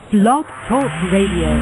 Blog Talk Radio.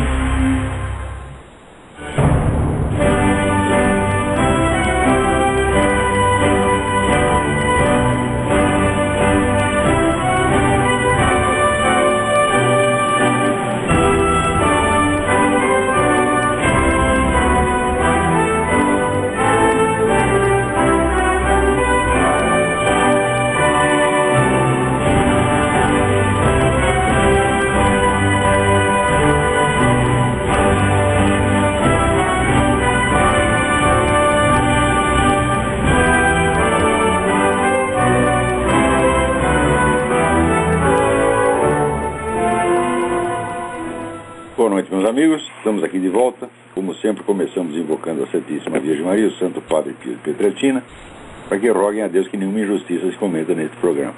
Boa noite, meus amigos. Estamos aqui de volta. Como sempre, começamos invocando a Santíssima Virgem Maria, o Santo Padre Pio de Pietrelcina, para que roguem a Deus que nenhuma injustiça se cometa neste programa.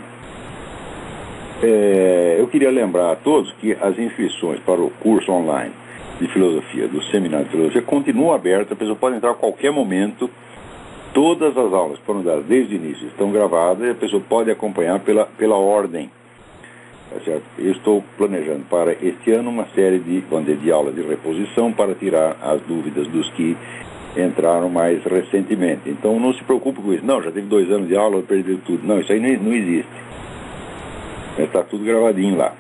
Eu queria lembrar a todos que as inscrições para o curso online de filosofia, do Seminário de Filosofia, continuam abertas. A pessoa pode entrar a qualquer momento. Todas as aulas foram dadas desde o início, estão gravadas e a pessoa pode acompanhar pela ordem. Tá certo? Eu estou planejando para este ano uma série de aulas de reposição para tirar as dúvidas dos que entraram mais recentemente. Então não se preocupe com isso. Não, já teve 2 anos de aula, eu perdi tudo. Não, isso aí não existe. Está tudo gravadinho lá.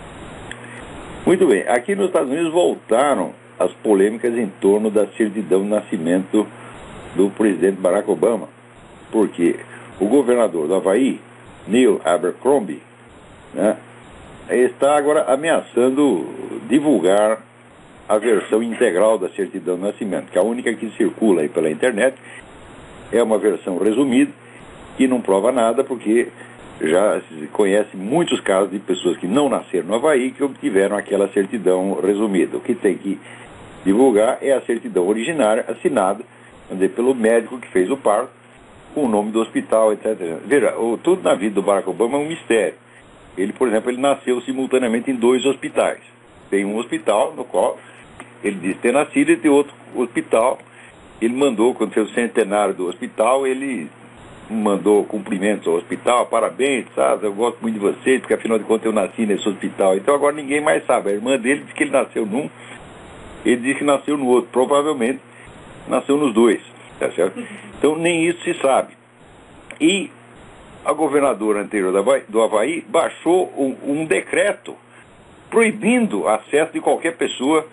Muito bem, aqui nos Estados Unidos voltaram as polêmicas em torno da certidão de nascimento do presidente Barack Obama, porque o governador do Havaí, Neil Abercrombie, né, está agora ameaçando divulgar a versão integral da certidão de nascimento, que é a única que circula aí pela internet. É uma versão resumida que não prova nada, porque já se conhece muitos casos de pessoas que não nasceram no Havaí que obtiveram aquela certidão resumida. O que tem que divulgar é a certidão originária, assinada pelo médico que fez o parto, com o nome do hospital, etc. Veja, tudo na vida do Barack Obama é um mistério. Ele, por exemplo, ele nasceu simultaneamente em 2 hospitais. Tem um hospital no qual ele diz ter nascido e tem outro hospital. Ele mandou, quando fez o centenário do hospital, ele mandou cumprimentos ao hospital, parabéns, sabe? Eu gosto muito de vocês, porque afinal de contas eu nasci nesse hospital. Então agora ninguém mais sabe. A irmã dele diz que ele nasceu num, ele diz que nasceu no outro. Provavelmente nasceu nos 2, tá certo? Então nem isso se sabe. E a governadora anterior do Havaí baixou um decreto proibindo acesso de qualquer pessoa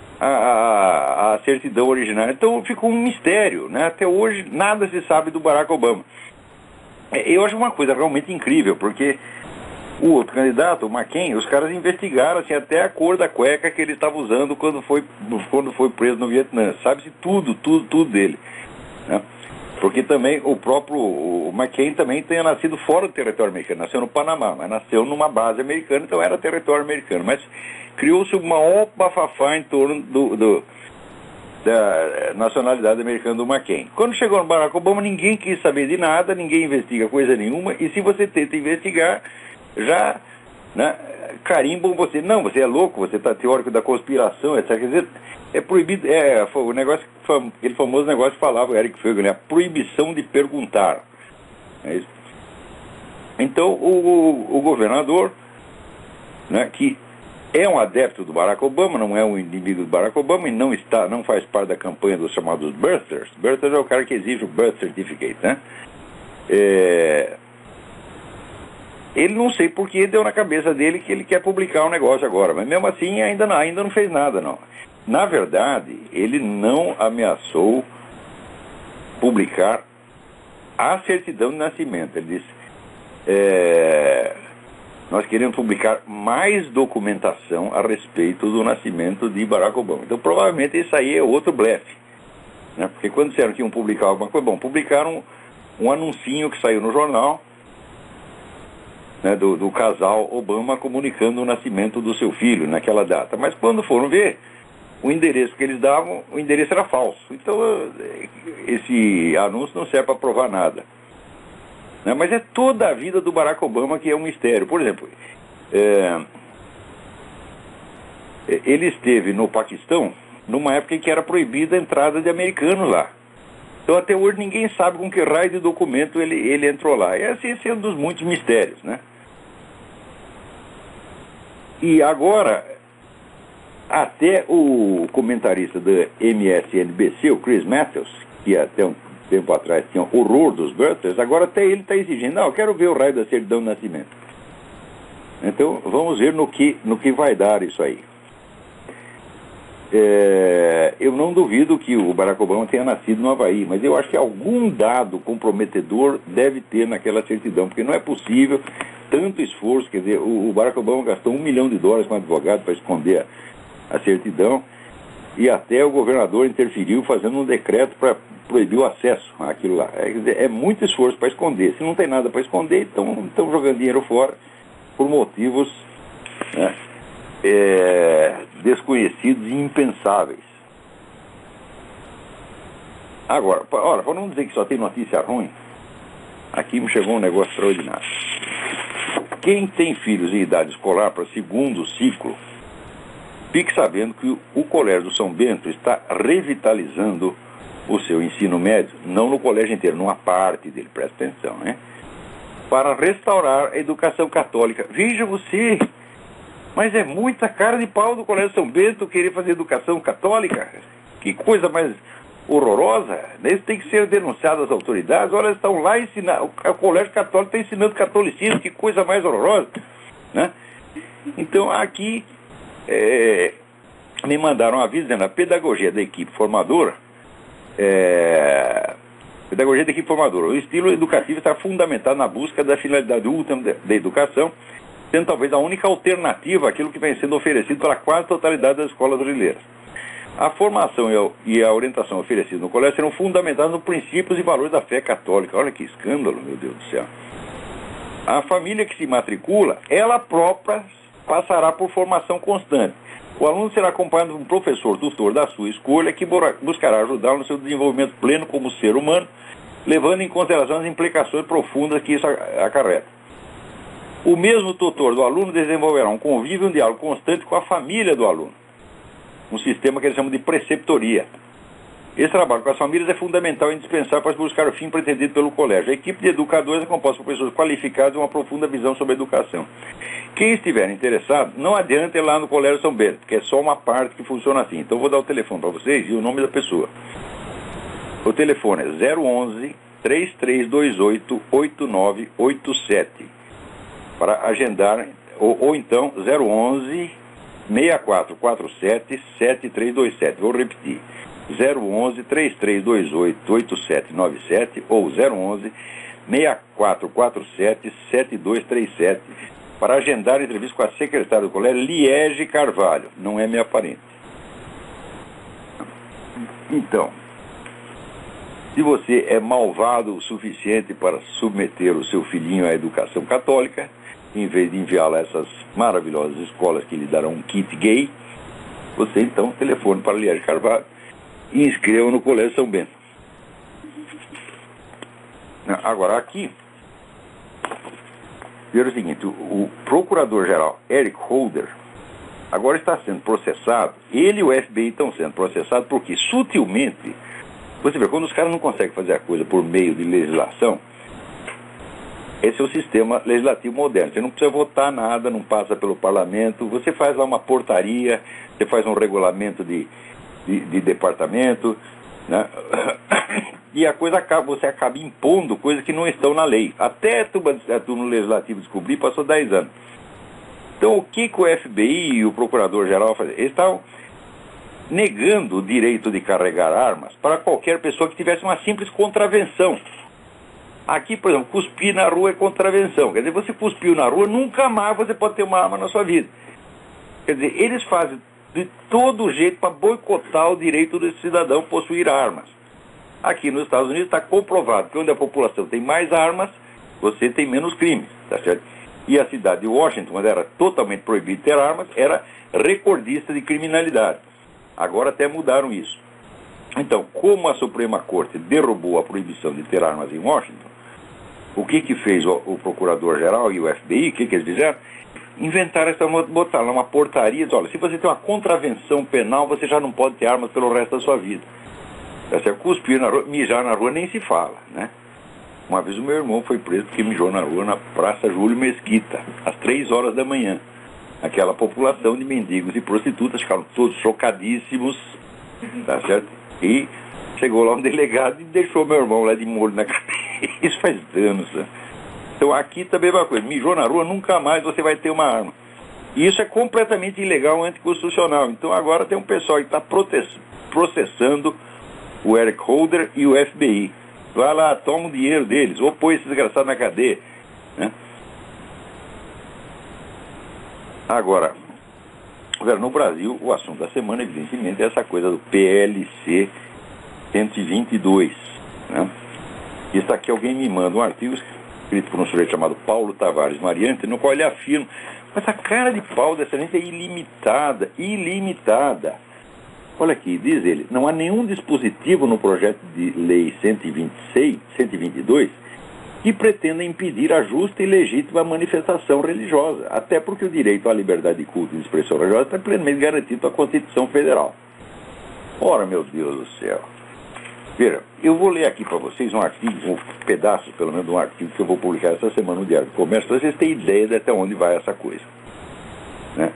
à certidão originária. Então ficou um mistério, né? Até hoje nada se sabe do Barack Obama. Eu acho uma coisa realmente incrível, porque o outro candidato, o McCain, os caras investigaram assim, até a cor da cueca que ele estava usando quando foi preso no Vietnã. Sabe-se tudo dele, né? Porque também o McCain também tenha nascido fora do território americano, nasceu no Panamá, mas nasceu numa base americana, então era território americano. Mas criou-se uma bafafá em torno da nacionalidade americana do McCain. Quando chegou no Barack Obama, ninguém quis saber de nada, ninguém investiga coisa nenhuma, e se você tenta investigar, já, né, carimbam você. Não, você é louco, você está teórico da conspiração, etc. Quer dizer, é proibido, o negócio, aquele famoso negócio que falava o Eric Feiglin, a proibição de perguntar. É isso. Então, o governador, né, que é um adepto do Barack Obama, não é um inimigo do Barack Obama e não faz parte da campanha dos chamados birthers. Birthers é o cara que exige o birth certificate, né? Ele não sei por que deu na cabeça dele que ele quer publicar um negócio agora, mas mesmo assim ainda não fez nada, não. Na verdade, ele não ameaçou publicar a certidão de nascimento. Ele disse, nós queremos publicar mais documentação a respeito do nascimento de Barack Obama. Então, provavelmente, isso aí é outro blefe, né? Porque quando disseram que iam publicar alguma coisa, publicaram um anuncinho que saiu no jornal, né, do casal Obama comunicando o nascimento do seu filho naquela data. Mas quando foram ver, o endereço que eles davam, o endereço era falso. Então, esse anúncio não serve para provar nada, né? Mas é toda a vida do Barack Obama que é um mistério. Por exemplo, ele esteve no Paquistão numa época em que era proibida a entrada de americanos lá. Então até hoje ninguém sabe com que raio de documento ele entrou lá. E esse é um dos muitos mistérios, né? E agora até o comentarista da MSNBC, o Chris Matthews, que até um tempo atrás tinha horror dos birthers, agora até ele está exigindo, não, eu quero ver o raio da certidão de nascimento. Então, vamos ver no que vai dar isso aí. Eu não duvido que o Barack Obama tenha nascido no Havaí, mas eu acho que algum dado comprometedor deve ter naquela certidão, porque não é possível tanto esforço. Quer dizer, o Barack Obama gastou $1 milhão com advogado para esconder a certidão, e até o governador interferiu fazendo um decreto para proibir o acesso àquilo lá. Quer dizer, é muito esforço para esconder. Se não tem nada para esconder, então estão jogando dinheiro fora por motivos, né, desconhecidos e impensáveis. Agora, olha, para não dizer que só tem notícia ruim, aqui me chegou um negócio extraordinário. Quem tem filhos em idade escolar para segundo ciclo, fique sabendo que o Colégio do São Bento está revitalizando o seu ensino médio, não no colégio inteiro, numa parte dele, presta atenção, né? Para restaurar a educação católica. Veja você, mas é muita cara de pau do Colégio São Bento querer fazer educação católica. Que coisa mais horrorosa. Isso tem que ser denunciado às autoridades. Olha, eles estão lá ensinando, o Colégio Católico está ensinando catolicismo, que coisa mais horrorosa, né? Então, aqui me mandaram um aviso dizendo a pedagogia da equipe formadora, o estilo educativo está fundamentado na busca da finalidade última da educação, sendo talvez a única alternativa àquilo que vem sendo oferecido pela quase totalidade das escolas brasileiras. A formação e a orientação oferecidas no colégio serão fundamentadas nos princípios e valores da fé católica. Olha que escândalo, meu Deus do céu. A família que se matricula, ela própria passará por formação constante. O aluno será acompanhado por um professor tutor da sua escolha que buscará ajudá-lo no seu desenvolvimento pleno como ser humano, levando em consideração as implicações profundas que isso acarreta. O mesmo tutor do aluno desenvolverá um convívio e um diálogo constante com a família do aluno, um sistema que eles chamam de preceptoria. Esse trabalho com as famílias é fundamental e indispensável para buscar o fim pretendido pelo colégio. A equipe de educadores é composta por pessoas qualificadas e uma profunda visão sobre a educação. Quem estiver interessado, não adianta ir lá no Colégio São Bento, porque é só uma parte que funciona assim. Então, vou dar o telefone para vocês e o nome da pessoa. O telefone é 011-3328-8987, para agendar, ou então 011-6447-7327. Vou repetir, 011-3328-8797 ou 011-6447-7237, para agendar entrevista com a secretária do colégio, Liege Carvalho. Não é minha parente. Então, se você é malvado o suficiente para submeter o seu filhinho à educação católica, em vez de enviá-lo a essas maravilhosas escolas que lhe darão um kit gay, você então telefone para Liege Carvalho e inscreva no Colégio São Bento. Agora, aqui, veja o seguinte, o procurador-geral Eric Holder agora está sendo processado, ele e o FBI estão sendo processados porque, sutilmente, você vê, quando os caras não conseguem fazer a coisa por meio de legislação, esse é o sistema legislativo moderno. Você não precisa votar nada, não passa pelo parlamento, você faz lá uma portaria, você faz um regulamento de departamento, né? E a coisa você acaba impondo coisas que não estão na lei. Até a turma legislativa descobrir, passou 10 anos. Então, o que o FBI e o Procurador-Geral fazem? Eles estavam negando o direito de carregar armas para qualquer pessoa que tivesse uma simples contravenção. Aqui, por exemplo, cuspir na rua é contravenção. Quer dizer, você cuspiu na rua, nunca mais você pode ter uma arma na sua vida. Quer dizer, eles fazem de todo jeito para boicotar o direito do cidadão possuir armas. Aqui nos Estados Unidos está comprovado que onde a população tem mais armas, você tem menos crimes, tá certo? E a cidade de Washington, onde era totalmente proibido ter armas, era recordista de criminalidade. Agora até mudaram isso. Então, como a Suprema Corte derrubou a proibição de ter armas em Washington, o que fez o Procurador-Geral e o FBI, o que eles fizeram? Inventaram essa, botaram lá uma portaria, olha, se você tem uma contravenção penal, você já não pode ter armas pelo resto da sua vida. Cuspir na rua, mijar na rua nem se fala, né? Uma vez o meu irmão foi preso porque mijou na rua na Praça Júlio Mesquita, às 3 horas da manhã. aquela população de mendigos e prostitutas ficaram todos chocadíssimos, tá certo? E chegou lá um delegado e deixou meu irmão lá de molho na cadeia. Isso faz anos, né? Então aqui também é uma coisa, mijou na rua, nunca mais você vai ter uma arma. E isso é completamente ilegal, anticonstitucional. Então agora tem um pessoal que está processando o Eric Holder e o FBI. Vai lá, toma o dinheiro deles, ou põe esse desgraçado na cadeia, né? Agora, no Brasil, o assunto da semana, evidentemente, é essa coisa do PLC 122, né? Isso aqui alguém me manda um artigo escrito por um sujeito chamado Paulo Tavares Mariante, no qual ele afirma, mas a cara de pau dessa gente é ilimitada. Olha aqui, diz ele, não há nenhum dispositivo no projeto de lei 122, que pretenda impedir a justa e legítima manifestação religiosa, até porque o direito à liberdade de culto e de expressão religiosa está plenamente garantido pela Constituição Federal. Ora, meu Deus do céu. Veja, eu vou ler aqui para vocês um artigo, um pedaço, pelo menos, de um artigo que eu vou publicar essa semana no Diário do Comércio, para vocês terem ideia de até onde vai essa coisa, né?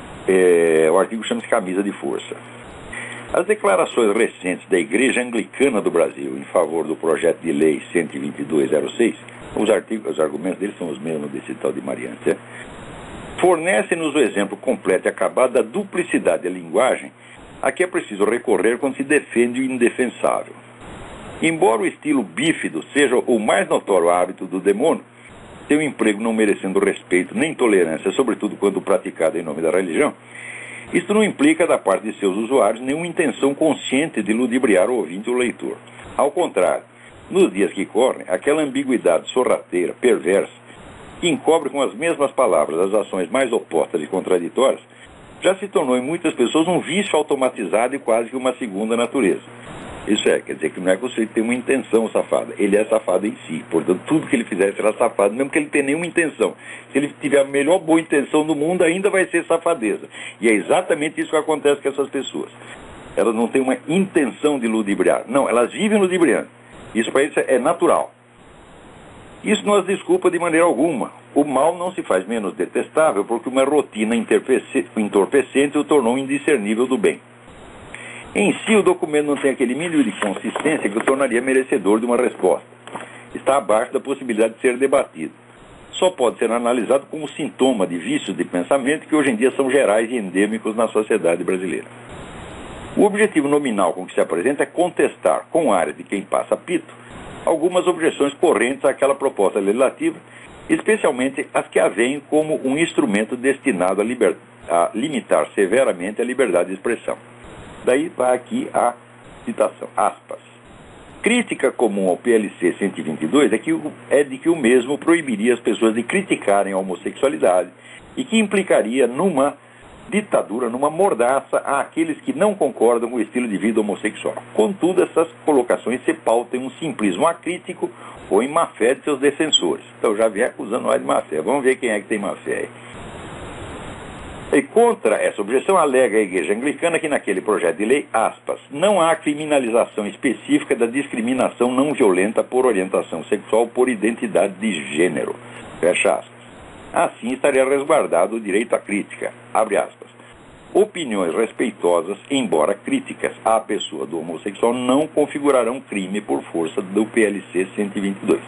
O artigo chama-se Camisa de Força. As declarações recentes da Igreja Anglicana do Brasil em favor do projeto de lei 12206, os argumentos deles são os mesmos desse tal de Mariante, né? Fornecem-nos o exemplo completo e acabado da duplicidade da linguagem a que é preciso recorrer quando se defende o indefensável. Embora o estilo bífido seja o mais notório hábito do demônio, seu emprego não merecendo respeito nem tolerância, sobretudo quando praticado em nome da religião, isto não implica da parte de seus usuários nenhuma intenção consciente de ludibriar o ouvinte ou o leitor. Ao contrário, nos dias que correm, aquela ambiguidade sorrateira, perversa, que encobre com as mesmas palavras as ações mais opostas e contraditórias, já se tornou em muitas pessoas um vício automatizado e quase que uma segunda natureza. Isso quer dizer que não é que você tem uma intenção safada, ele é safado em si, portanto tudo que ele fizer será safado, mesmo que ele tenha nenhuma intenção. Se ele tiver a melhor boa intenção do mundo, ainda vai ser safadeza. E é exatamente isso que acontece com essas pessoas. Elas não têm uma intenção de ludibriar, não, elas vivem ludibriando. Isso para eles é natural. Isso não as desculpa de maneira alguma. O mal não se faz menos detestável porque uma rotina entorpecente o tornou indiscernível do bem. Em si, o documento não tem aquele mínimo de consistência que o tornaria merecedor de uma resposta. Está abaixo da possibilidade de ser debatido. Só pode ser analisado como sintoma de vícios de pensamento que hoje em dia são gerais e endêmicos na sociedade brasileira. O objetivo nominal com que se apresenta é contestar, com área de quem passa pito, algumas objeções correntes àquela proposta legislativa, especialmente as que a veem como um instrumento destinado a limitar severamente a liberdade de expressão. Daí vai aqui a citação, aspas. Crítica comum ao PLC 122 é de que o mesmo proibiria as pessoas de criticarem a homossexualidade e que implicaria numa ditadura, numa mordaça àqueles que não concordam com o estilo de vida homossexual. Contudo, essas colocações se pautam em um simplismo acrítico ou em má-fé de seus defensores. Então já vem acusando nós de má-fé. Vamos ver quem é que tem má-fé aí. E contra essa objeção alega a Igreja Anglicana que naquele projeto de lei, aspas, não há criminalização específica da discriminação não violenta por orientação sexual ou por identidade de gênero. Fecha aspas. Assim estaria resguardado o direito à crítica. Abre aspas. Opiniões respeitosas, embora críticas à pessoa do homossexual, não configurarão crime por força do PLC 122.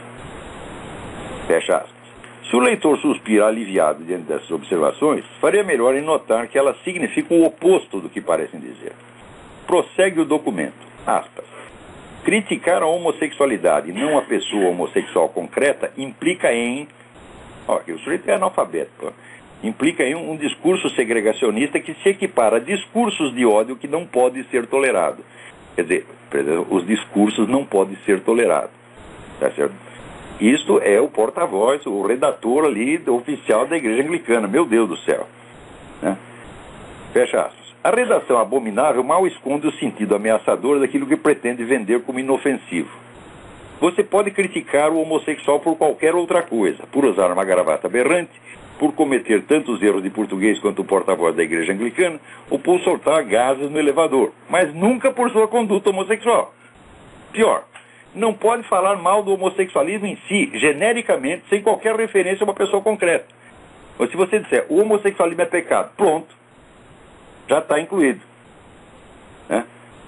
Fecha aspas. Se o leitor suspira aliviado diante dessas observações, faria melhor em notar que elas significam o oposto do que parecem dizer. Prossegue o documento, aspas. Criticar a homossexualidade e não a pessoa homossexual concreta implica em... o sujeito é analfabeto. Implica em um discurso segregacionista que se equipara a discursos de ódio que não pode ser tolerado. Quer dizer, os discursos não podem ser tolerados. Tá certo? Isto é o porta-voz, o redator ali, oficial da Igreja Anglicana. Meu Deus do céu. Né? Fecha aspas. A redação abominável mal esconde o sentido ameaçador daquilo que pretende vender como inofensivo. Você pode criticar o homossexual por qualquer outra coisa, por usar uma gravata aberrante, por cometer tantos erros de português quanto o porta-voz da Igreja Anglicana, ou por soltar gases no elevador, mas nunca por sua conduta homossexual. Pior, não pode falar mal do homossexualismo em si, genericamente, sem qualquer referência a uma pessoa concreta. Ou se você disser o homossexualismo é pecado, pronto, já está incluído. Né?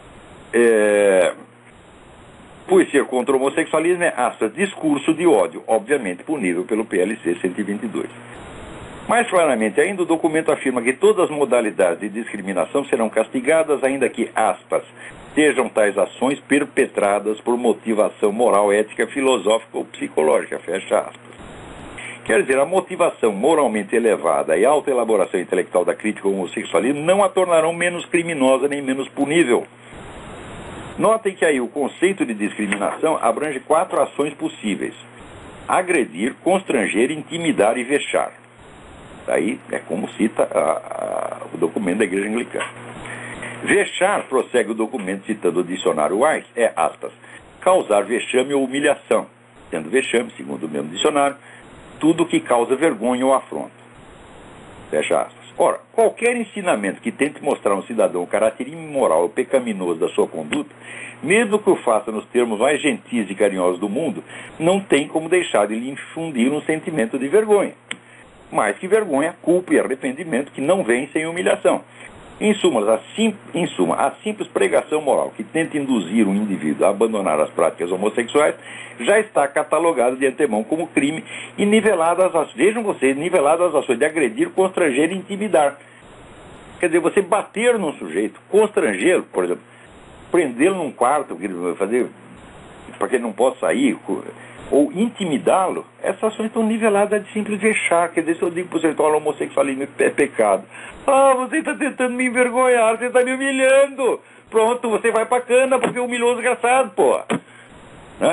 Poesia contra o homossexualismo é, aspas, discurso de ódio, obviamente punível pelo PLC 122. Mais claramente ainda, o documento afirma que todas as modalidades de discriminação serão castigadas, ainda que, aspas, sejam tais ações perpetradas por motivação moral, ética, filosófica ou psicológica, fecha aspas. Quer dizer, a motivação moralmente elevada e a alta elaboração intelectual da crítica ao homossexualismo não a tornarão menos criminosa nem menos punível. Notem que aí o conceito de discriminação abrange 4 ações possíveis: agredir, constranger, intimidar e vexar. Daí é como cita o documento da Igreja Anglicana. Vexar, prossegue o documento citando o dicionário Wise, é, aspas, causar vexame ou humilhação, sendo vexame, segundo o mesmo dicionário, tudo que causa vergonha ou afronta. Fecha aspas. Ora, qualquer ensinamento que tente mostrar a um cidadão o caráter imoral ou pecaminoso da sua conduta, mesmo que o faça nos termos mais gentis e carinhosos do mundo, não tem como deixar de lhe infundir um sentimento de vergonha. Mais que vergonha, culpa e arrependimento que não vem sem humilhação. Em suma, a simples pregação moral que tenta induzir um indivíduo a abandonar as práticas homossexuais já está catalogada de antemão como crime e niveladas as ações de agredir, constranger e intimidar. Quer dizer, você bater num sujeito, constrangê-lo, por exemplo, prendê-lo num quarto, fazer para que ele não possa sair, ou intimidá-lo, essas ações estão niveladas de simples vexar. Quer dizer, se eu digo para você que o homossexualismo é pecado, você está tentando me envergonhar, você está me humilhando. Pronto, você vai pra cana porque humilhou o desgraçado, pô. Né?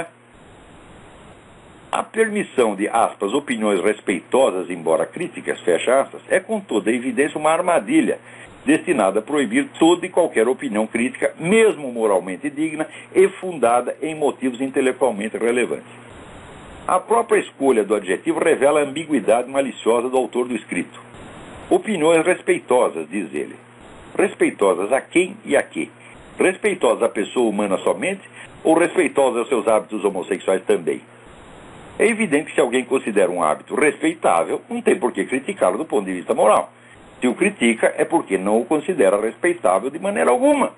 A permissão de, aspas, opiniões respeitosas, embora críticas, fecha aspas, é com toda evidência uma armadilha destinada a proibir toda e qualquer opinião crítica, mesmo moralmente digna e fundada em motivos intelectualmente relevantes. A própria escolha do adjetivo revela a ambiguidade maliciosa do autor do escrito. Opiniões respeitosas, diz ele. Respeitosas a quem e a quê? Respeitosas à pessoa humana somente ou respeitosas aos seus hábitos homossexuais também? É evidente que se alguém considera um hábito respeitável, não tem por que criticá-lo do ponto de vista moral. Se o critica, é porque não o considera respeitável de maneira alguma.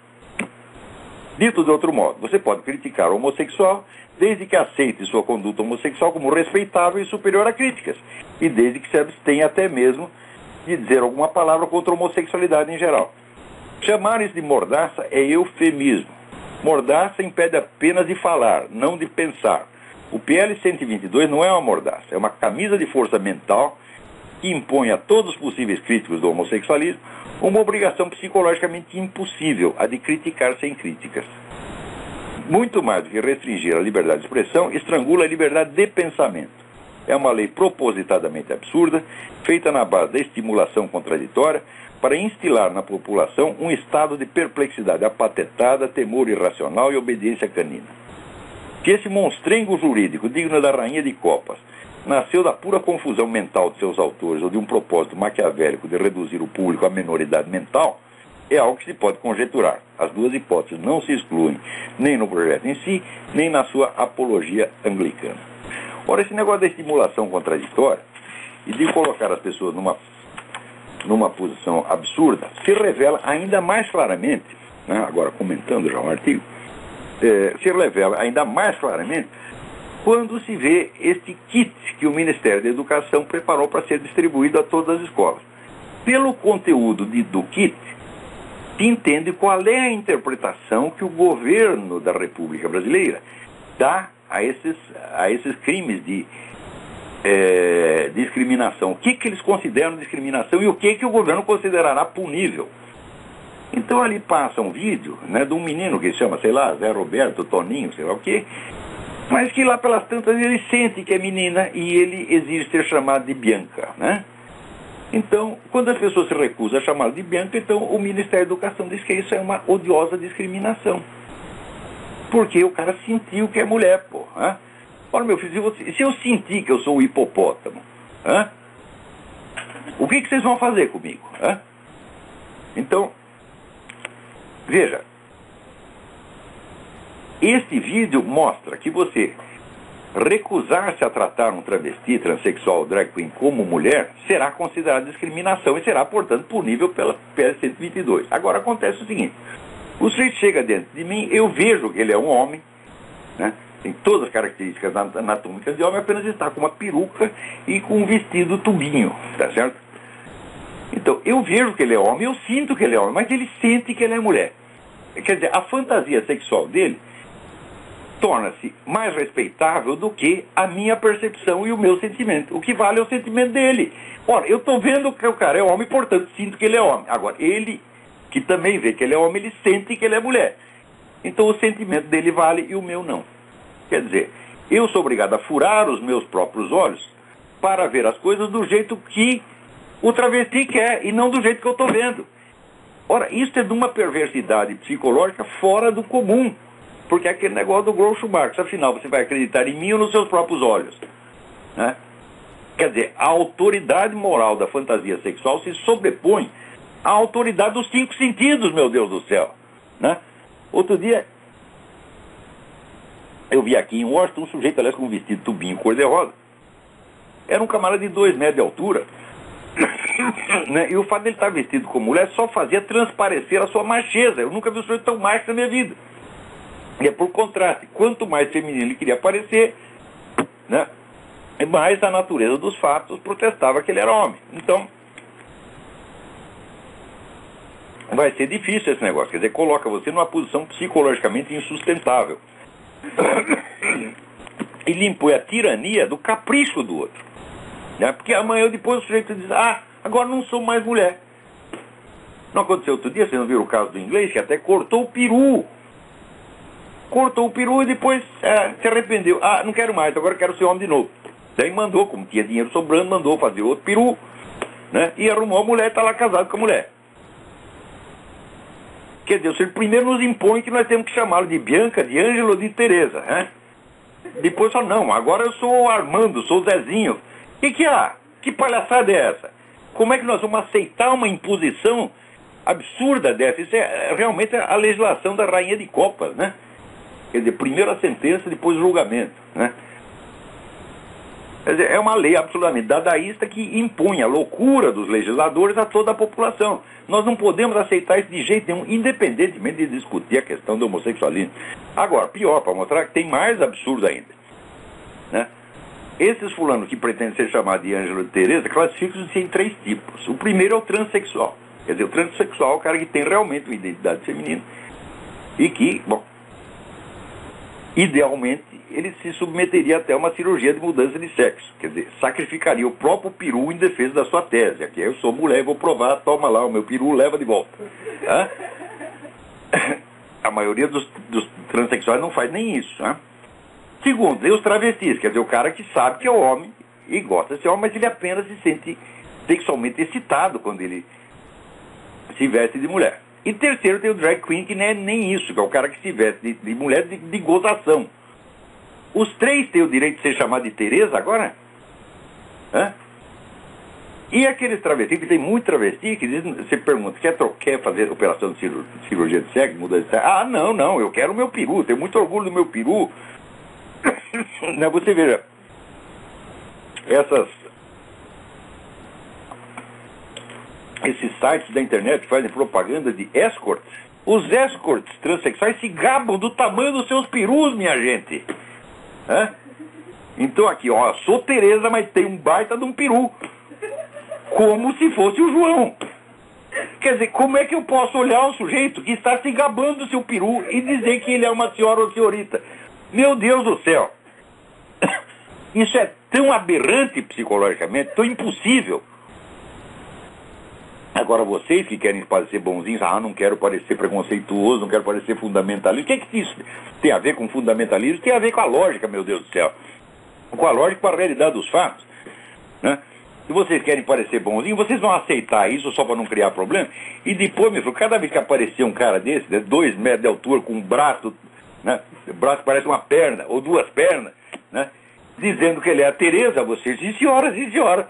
Dito de outro modo, você pode criticar o homossexual desde que aceite sua conduta homossexual como respeitável e superior a críticas, e desde que se abstenha até mesmo de dizer alguma palavra contra a homossexualidade em geral. Chamar isso de mordaça é eufemismo. Mordaça impede apenas de falar, não de pensar. O PL 122 não é uma mordaça, é uma camisa de força mental que impõe a todos os possíveis críticos do homossexualismo uma obrigação psicologicamente impossível, a de criticar sem críticas. Muito mais do que restringir a liberdade de expressão, estrangula a liberdade de pensamento. É uma lei propositadamente absurda, feita na base da estimulação contraditória, para instilar na população um estado de perplexidade apatetada, temor irracional e obediência canina. Se esse monstrengo jurídico, digno da rainha de copas, nasceu da pura confusão mental de seus autores ou de um propósito maquiavélico de reduzir o público à menoridade mental, é algo que se pode conjecturar. As duas hipóteses não se excluem, nem no projeto em si, nem na sua apologia anglicana. Ora, esse negócio da estimulação contraditória e de colocar as pessoas numa posição absurda se revela ainda mais claramente, né, agora comentando já um artigo, se revela ainda mais claramente quando se vê este kit que o Ministério da Educação preparou para ser distribuído a todas as escolas. Pelo conteúdo do kit, se entende qual é a interpretação que o governo da República Brasileira dá a esses crimes de discriminação. O que eles consideram discriminação e o que o governo considerará punível. Então ali passa um vídeo, né, de um menino que se chama, sei lá, Zé Roberto, Toninho, sei lá o quê, mas que lá pelas tantas ele sente que é menina e ele exige ser chamado de Bianca, né? Então, quando as pessoas se recusam a chamá-lo de Bianca, então o Ministério da Educação diz que isso é uma odiosa discriminação. Porque o cara sentiu que é mulher, pô. Né? Ora, meu filho, se eu sentir que eu sou um hipopótamo, né? O que vocês vão fazer comigo? Né? Então, veja, este vídeo mostra que você recusar-se a tratar um travesti, transexual, drag queen como mulher será considerado discriminação e será, portanto, punível pela PL 122. Agora acontece o seguinte: o sujeito chega dentro de mim, eu vejo que ele é um homem, né? Tem todas as características anatômicas de homem, apenas está com uma peruca e com um vestido tubinho, tá certo? Então, eu vejo que ele é homem, eu sinto que ele é homem, mas ele sente que ele é mulher. Quer dizer, a fantasia sexual dele torna-se mais respeitável do que a minha percepção e o meu sentimento. O que vale é o sentimento dele. Ora, eu estou vendo que o cara é homem, portanto, sinto que ele é homem. Agora, ele, que também vê que ele é homem, ele sente que ele é mulher. Então, o sentimento dele vale e o meu não. Quer dizer, eu sou obrigado a furar os meus próprios olhos para ver as coisas do jeito que o travesti quer e não do jeito que eu estou vendo. Ora, isso é de uma perversidade psicológica fora do comum. Porque é aquele negócio do Groucho Marx. Afinal, você vai acreditar em mim ou nos seus próprios olhos? Né? Quer dizer, a autoridade moral da fantasia sexual se sobrepõe à autoridade dos 5 sentidos, meu Deus do céu. Né? Outro dia, eu vi aqui em Washington um sujeito, aliás, com um vestido tubinho cor-de-rosa. Era um camarada de 2 metros de altura. Né? E o fato dele estar vestido como mulher só fazia transparecer a sua macheza. Eu nunca vi um sujeito tão macho na minha vida. E é por contraste, quanto mais feminino ele queria parecer, né, mais a natureza dos fatos protestava que ele era homem. Então, vai ser difícil esse negócio. Quer dizer, coloca você numa posição psicologicamente insustentável. E lhe impõe a tirania do capricho do outro. Né? Porque amanhã ou depois o sujeito diz: ah, agora não sou mais mulher. Não aconteceu outro dia, vocês não viram o caso do inglês, que até cortou o peru. Cortou o peru e depois se arrependeu. Ah, não quero mais, agora quero ser homem de novo. Daí mandou, como tinha dinheiro sobrando, mandou fazer outro peru, né? E arrumou a mulher e está lá casado com a mulher. Quer dizer, ele primeiro nos impõe que nós temos que chamá-lo de Bianca, de Ângelo, de Tereza, né? Depois fala: não, agora eu sou o Armando, sou o Zezinho. O que há? Que palhaçada é essa? Como é que nós vamos aceitar uma imposição absurda dessa? Isso é realmente a legislação da rainha de copas, né? Quer dizer, primeiro a sentença, depois o julgamento, né? Quer dizer, é uma lei absolutamente dadaísta que impõe a loucura dos legisladores a toda a população. Nós não podemos aceitar isso de jeito nenhum, independentemente de discutir a questão do homossexualismo. Agora, pior, para mostrar que tem mais absurdo ainda, né? Esses fulanos que pretendem ser chamados de Ângelo de Tereza classificam-se em 3 tipos. O primeiro é o transexual. Quer dizer, o transexual é o cara que tem realmente uma identidade feminina e que, bom, idealmente, ele se submeteria até a uma cirurgia de mudança de sexo. Quer dizer, sacrificaria o próprio peru em defesa da sua tese. Aqui, eu sou mulher, vou provar, toma lá o meu peru, leva de volta. Hã? A maioria dos transexuais não faz nem isso. Hã? Segundo, tem os travestis, quer dizer, o cara que sabe que é homem e gosta de ser homem, mas ele apenas se sente sexualmente excitado quando ele se veste de mulher. E terceiro, tem o drag queen, que não é nem isso, que é o cara que se veste de mulher de gozação. Os 3 têm o direito de ser chamado de Tereza agora? Hã? E aqueles travestis, que tem muito travesti, que dizem, você pergunta: quer fazer operação de cirurgia de sexo, mudança de sexo? Ah, não, eu quero o meu peru, tenho muito orgulho do meu peru. Não, você veja, esses sites da internet que fazem propaganda de escorts, os escorts transexuais se gabam do tamanho dos seus perus, minha gente. Hã? Então aqui, ó, sou Tereza, mas tem um baita de um peru, como se fosse o João. Quer dizer, como é que eu posso olhar um sujeito que está se gabando do seu peru e dizer que ele é uma senhora ou senhorita? Meu Deus do céu! Isso é tão aberrante psicologicamente, tão impossível. Agora, vocês que querem parecer bonzinhos: ah, não quero parecer preconceituoso, não quero parecer fundamentalista. O que isso tem a ver com fundamentalismo? Tem a ver com a lógica, meu Deus do céu. Com a lógica, com a realidade dos fatos, né? Se vocês querem parecer bonzinhos, vocês vão aceitar isso só para não criar problema. E depois, meu filho, cada vez que aparecer um cara desse, né, 2 metros de altura, com um braço, né, o braço parece uma perna, ou 2 pernas, né, dizendo que ele é a Tereza, vocês: sim senhora, sim senhora.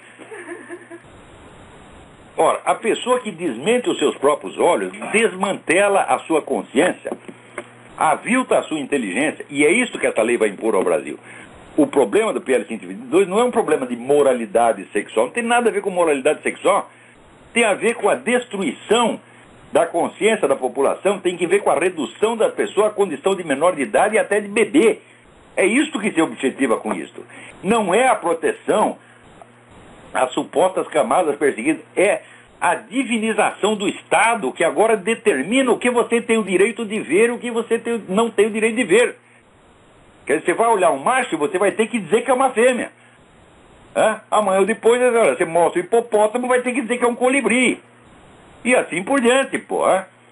Ora, a pessoa que desmente os seus próprios olhos desmantela a sua consciência, avilta a sua inteligência, e é isso que essa lei vai impor ao Brasil. o problema do PL 122 não é um problema de moralidade sexual, não tem nada a ver com moralidade sexual, tem a ver com a destruição da consciência da população, tem que ver com a redução da pessoa à condição de menor de idade e até de bebê. É isto que se objetiva com isto. Não é a proteção às supostas camadas perseguidas, é a divinização do Estado que agora determina o que você tem o direito de ver e o que você não tem o direito de ver. Quer dizer, você vai olhar um macho e você vai ter que dizer que é uma fêmea. Amanhã ou depois, você mostra o hipopótamo, vai ter que dizer que é um colibri. E assim por diante, pô.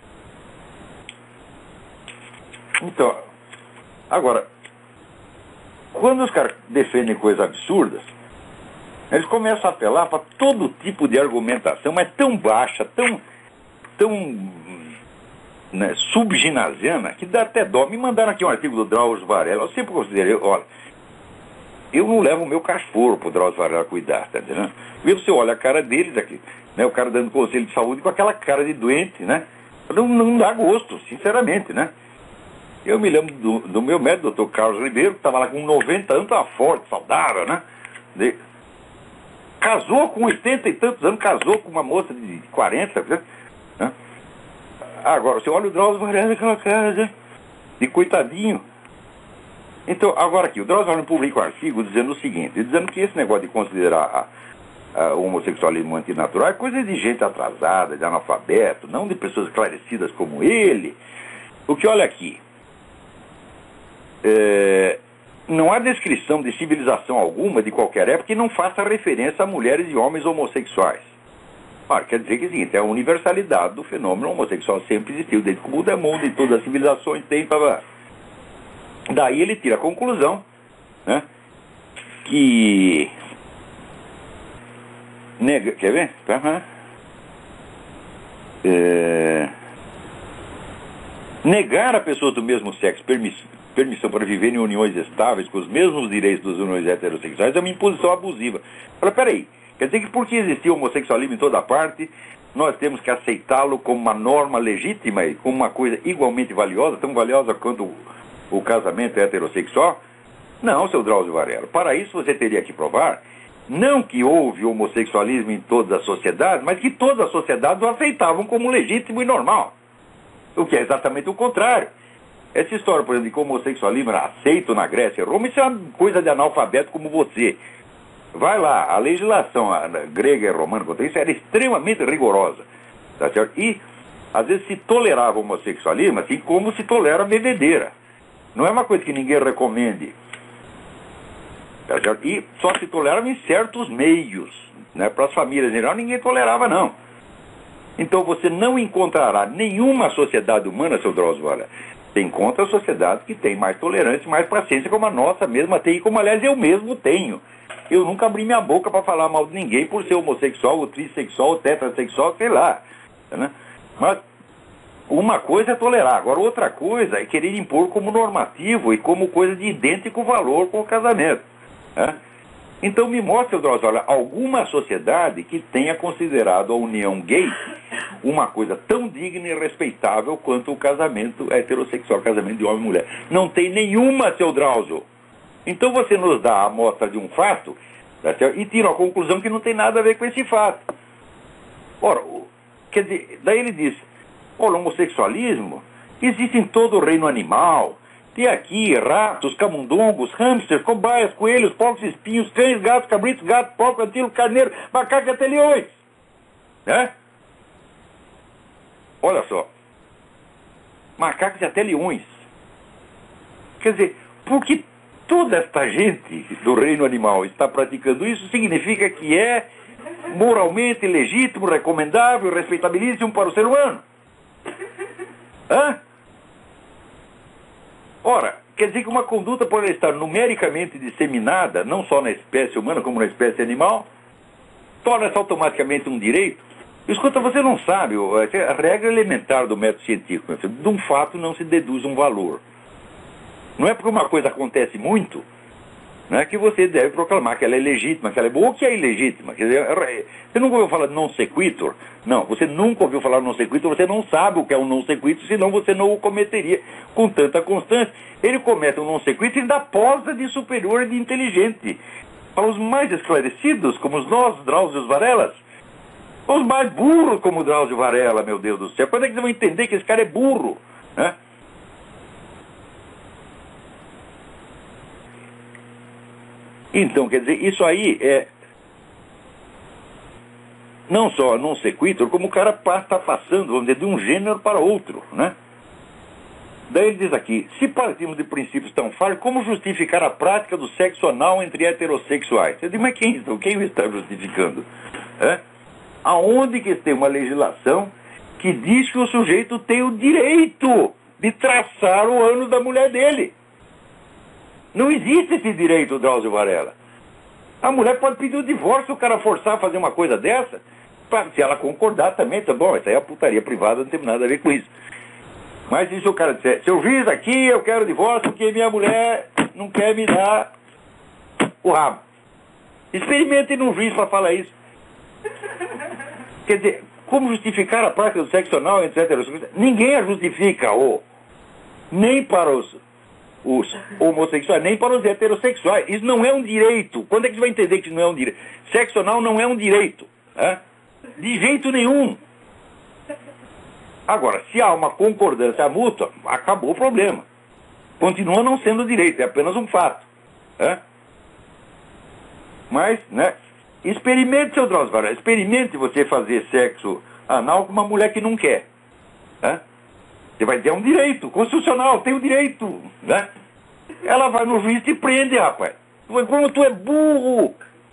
Então, agora, quando os caras defendem coisas absurdas, eles começam a apelar para todo tipo de argumentação, mas tão baixa, tão né, subginasiana, que dá até dó. Me mandaram aqui um artigo do Drauzio Varela. Eu sempre considerei, olha, eu não levo o meu cachorro pro Drauzio Varela cuidar, tá entendendo? E você olha a cara deles aqui, né, o cara dando conselho de saúde com aquela cara de doente, né? Não dá gosto, sinceramente, né? Eu me lembro do meu médico, doutor Carlos Ribeiro, que estava lá com 90 anos, estava forte, saudável, né? Casou com 80 e tantos anos, casou com uma moça de 40, né? Agora, você olha o Drauzio Varela, aquela cara, né, de coitadinho. Então, agora aqui, o Drauzio Varela publica um artigo dizendo o seguinte, dizendo que esse negócio de considerar o homossexualismo antinatural é coisa de gente atrasada, de analfabeto, não de pessoas esclarecidas como ele. Porque, olha aqui, não há descrição de civilização alguma de qualquer época que não faça referência a mulheres e homens homossexuais. Quer dizer que é o seguinte, a universalidade do fenômeno homossexual sempre existiu, desde que o mundo é mundo e todas as civilizações têm. Daí ele tira a conclusão, né, que... Quer ver? Negar a pessoas do mesmo sexo permissão para viver em uniões estáveis com os mesmos direitos das uniões heterossexuais é uma imposição abusiva. Fala, peraí, quer dizer que porque existia homossexualismo em toda parte, nós temos que aceitá-lo como uma norma legítima e como uma coisa igualmente valiosa, tão valiosa quanto o casamento heterossexual? Não, seu Drauzio Varela. Para isso você teria que provar, não que houve homossexualismo em toda a sociedade, mas que todas as sociedades o aceitavam como legítimo e normal. O que é exatamente o contrário. Essa história, por exemplo, de que o homossexualismo era aceito na Grécia e Roma, isso é uma coisa de analfabeto como você. Vai lá, a legislação grega e romana contra isso era extremamente rigorosa. Tá certo? E, às vezes, se tolerava o homossexualismo, assim como se tolera a bebedeira. Não é uma coisa que ninguém recomende. Tá certo? E só se tolerava em certos meios. Né? Para as famílias em geral, ninguém tolerava, não. Então, você não encontrará nenhuma sociedade humana, seu Drauzio Varela. Você encontra sociedades que têm mais tolerância, mais paciência, como a nossa mesma tem, como, aliás, eu mesmo tenho. Eu nunca abri minha boca para falar mal de ninguém por ser homossexual, ou trissexual, ou tetrasexual, sei lá. Né? Mas uma coisa é tolerar, agora outra coisa é querer impor como normativo e como coisa de idêntico valor com o casamento. Né? Então me mostra, Drauzio, alguma sociedade que tenha considerado a união gay uma coisa tão digna e respeitável quanto o casamento heterossexual, casamento de homem e mulher. Não tem nenhuma, seu Drauzio. Então você nos dá a amostra de um fato, tá certo? E tira a conclusão que não tem nada a ver com esse fato. Ora, quer dizer, daí ele diz, olha, o homossexualismo existe em todo o reino animal. Tem aqui ratos, camundongos, hamsters, cobaias, coelhos, porcos, espinhos, cães, gatos, cabritos, gato, porco, antílope, carneiro, macaco e até leões. Né? Olha só. Macacos e até leões. Quer dizer, porque toda esta gente do reino animal está praticando isso, significa que é moralmente legítimo, recomendável, respeitabilíssimo para o ser humano. Ora, quer dizer que uma conduta pode estar numericamente disseminada, não só na espécie humana, como na espécie animal, torna-se automaticamente um direito. Escuta, você não sabe, a regra elementar do método científico, de um fato não se deduz um valor. Não é porque uma coisa acontece muito, Não é que você deve proclamar que ela é legítima, que ela é boa ou que é ilegítima. Quer dizer, você nunca ouviu falar de non sequitur? Não, você nunca ouviu falar de non sequitur, você não sabe o que é um non sequitur, senão você não o cometeria com tanta constância. Ele comete um non sequitur e dá posa de superior e de inteligente. Para os mais esclarecidos, como nós, Drauzio Varellas, os mais burros como Drauzio Varela, meu Deus do céu. Quando é que você vai entender que esse cara é burro? Né? Então, quer dizer, isso aí é não só non sequitur, como o cara está passando, vamos dizer, de um gênero para outro, né? Daí ele diz aqui, se partimos de princípios tão falhos, como justificar a prática do sexo anal entre heterossexuais? Eu digo, mas quem está justificando? Aonde que tem uma legislação que diz que o sujeito tem o direito de traçar o ânus da mulher dele? Não existe esse direito, Drauzio Varela. A mulher pode pedir o divórcio se o cara forçar a fazer uma coisa dessa. Se ela concordar também, tá bom, isso aí é putaria privada, não tem nada a ver com isso. Mas se o cara disser, seu juiz aqui, eu quero divórcio porque minha mulher não quer me dar o rabo. Experimentem num juiz para falar isso. Quer dizer, como justificar a prática do sexo anal entre heterossexuais? Ninguém a justifica, nem para os homossexuais, nem para os heterossexuais. Isso não é um direito. Quando é que você vai entender que isso não é um direito? Sexo anal não é um direito. De jeito nenhum. Agora, se há uma concordância mútua, acabou o problema. Continua não sendo direito, é apenas um fato. Mas, né, experimente, seu Drauzio Varela, experimente você fazer sexo anal com uma mulher que não quer. Você vai ter um direito constitucional, tem o direito, né? Ela vai no juiz e te prende, rapaz. Como tu é burro.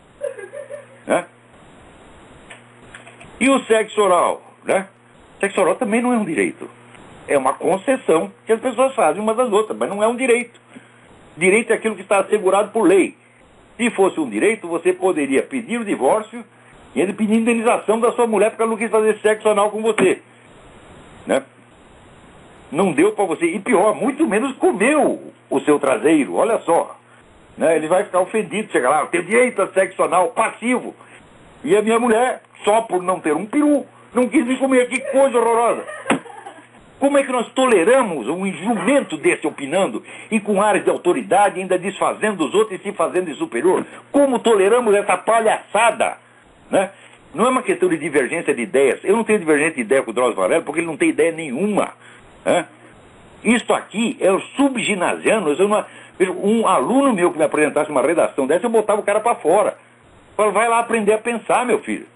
E o sexo oral, né? Sexo oral também não é um direito. É uma concessão que as pessoas fazem umas das outras, mas não é um direito. Direito é aquilo que está assegurado por lei. Se fosse um direito, você poderia pedir o divórcio e ele pedir indenização da sua mulher porque ela não quis fazer sexo anal com você. Né? Não deu para você. E pior, muito menos comeu o seu traseiro. Olha só. Né? Ele vai ficar ofendido. Chega lá, eu tenho direito a sexo anal passivo. E a minha mulher, só por não ter um peru, não quis me comer. Que coisa horrorosa. Como é que nós toleramos um jumento desse opinando e com áreas de autoridade ainda desfazendo os outros e se fazendo de superior? Como toleramos essa palhaçada? Né? Não é uma questão de divergência de ideias. Eu não tenho divergência de ideia com o Drauzio Varela porque ele não tem ideia nenhuma. Isto aqui é o subginasiano. Um aluno meu que me apresentasse uma redação dessa, eu botava o cara para fora. Falo, vai lá aprender a pensar, meu filho.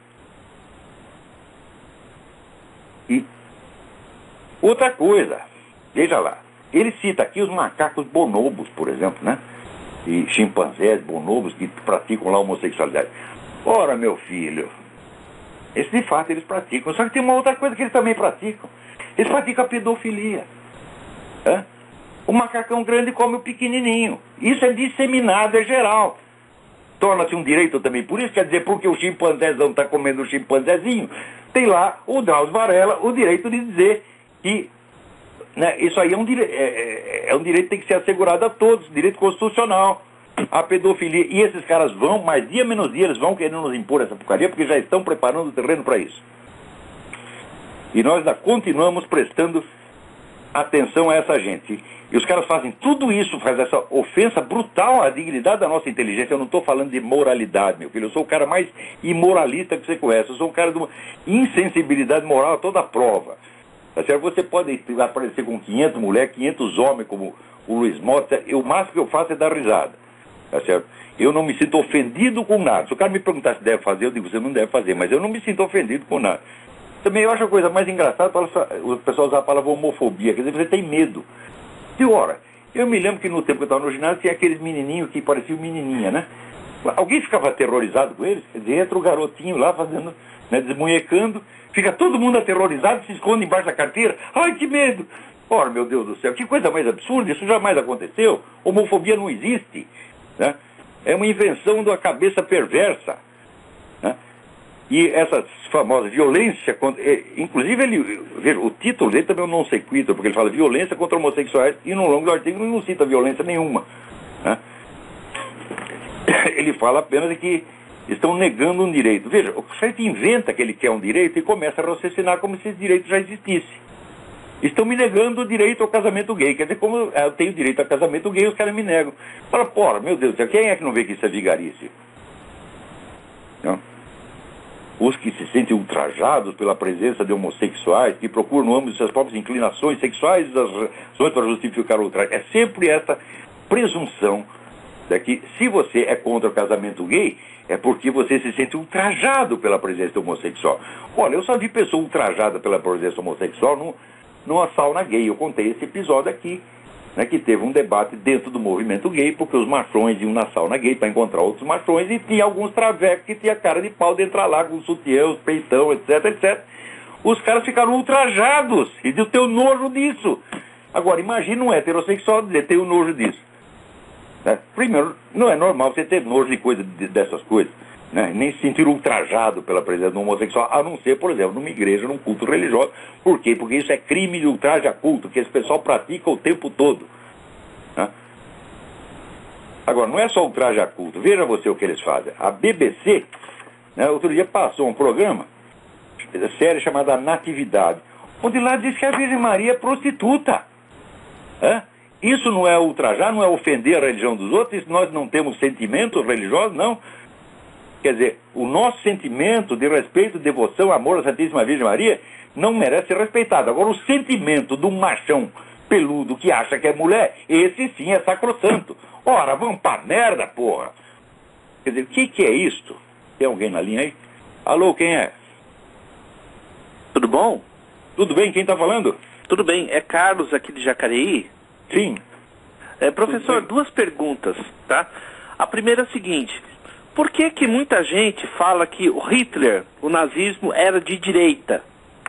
E outra coisa, veja lá, ele cita aqui os macacos bonobos, por exemplo, né? E chimpanzés, bonobos, que praticam lá a homossexualidade. Ora, meu filho, esse de fato eles praticam, só que tem uma outra coisa que eles também praticam. Eles praticam a pedofilia. O macacão grande come o pequenininho. Isso é disseminado, é geral. Torna-se um direito também. Por isso, quer dizer, porque o chimpanzézão está comendo o chimpanzézinho, tem lá o Drauzio Varela o direito de dizer que, né, isso aí é um direito que tem que ser assegurado a todos, direito constitucional. A pedofilia, e esses caras vão, mais dia menos dia, eles vão querendo nos impor essa porcaria, porque já estão preparando o terreno para isso. E nós ainda continuamos prestando atenção a essa gente. E os caras fazem tudo isso, faz essa ofensa brutal à dignidade da nossa inteligência. Eu não estou falando de moralidade, meu filho. Eu sou o cara mais imoralista que você conhece. Eu sou um cara de uma insensibilidade moral a toda prova. Tá certo? Você pode aparecer com 500 mulheres, 500 homens, como o Luiz Mota. O máximo que eu faço é dar risada. Tá certo? Eu não me sinto ofendido com nada. Se o cara me perguntar se deve fazer, eu digo, você não deve fazer. Mas eu não me sinto ofendido com nada. Também eu acho a coisa mais engraçada o pessoal usar a palavra homofobia. Quer dizer, você tem medo. E ora, eu me lembro que no tempo que eu estava no ginásio tinha aqueles menininhos que pareciam menininha, né? Alguém ficava aterrorizado com eles? Quer dizer, entra o garotinho lá fazendo, né, desmunhecando, fica todo mundo aterrorizado, se esconde embaixo da carteira. Ai, que medo! Ora, meu Deus do céu, que coisa mais absurda, isso jamais aconteceu. Homofobia não existe, né? É uma invenção da cabeça perversa, né? E essa famosa violência, inclusive veja, o título dele também é um non sequitur, porque ele fala violência contra homossexuais, e no longo do artigo ele não cita violência nenhuma. Né? Ele fala apenas de que estão negando um direito. Veja, o sujeito inventa que ele quer um direito e começa a raciocinar como se esse direito já existisse. Estão me negando o direito ao casamento gay. Quer dizer, como eu tenho direito ao casamento gay, os caras me negam. Fala, porra, meu Deus do céu, quem é que não vê que isso é vigarice? Não? Os que se sentem ultrajados pela presença de homossexuais, que procuram no âmbito de suas próprias inclinações sexuais as razões para justificar o ultraje. É sempre essa presunção de que, se você é contra o casamento gay, é porque você se sente ultrajado pela presença homossexual. Olha, eu só vi pessoa ultrajada pela presença homossexual numa sauna gay. Eu contei esse episódio aqui, né, que teve um debate dentro do movimento gay, porque os machões iam na sauna gay para encontrar outros machões, e tinha alguns travecos que tinha cara de pau de entrar lá com sutiã, os peitão, etc, etc. Os caras ficaram ultrajados e de ter o nojo disso. Agora, imagina um heterossexual dizer, tenho nojo disso. Né? Primeiro, não é normal você ter nojo de dessas coisas, né? Nem se sentir ultrajado pela presença do homossexual, a não ser, por exemplo, numa igreja, num culto religioso. Por quê? Porque isso é crime de ultraje a culto, que esse pessoal pratica o tempo todo. Né? Agora, não é só ultraje a culto. Veja você o que eles fazem. A BBC, né, outro dia passou um programa, série chamada Natividade, onde lá diz que a Virgem Maria é prostituta. Isso não é ultrajar, não é ofender a religião dos outros, nós não temos sentimentos religiosos, não. Quer dizer, o nosso sentimento de respeito, devoção, amor à Santíssima Virgem Maria não merece ser respeitado. Agora, o sentimento de um machão peludo que acha que é mulher, esse sim é sacrossanto. Ora, vamos pra merda, porra! Quer dizer, o que é isto? Tem alguém na linha aí? Alô, quem é? Tudo bom? Tudo bem, quem tá falando? Tudo bem, é Carlos aqui de Jacareí. Sim. Professor, duas perguntas, tá? A primeira é a seguinte: por que muita gente fala que o Hitler, o nazismo, era de direita?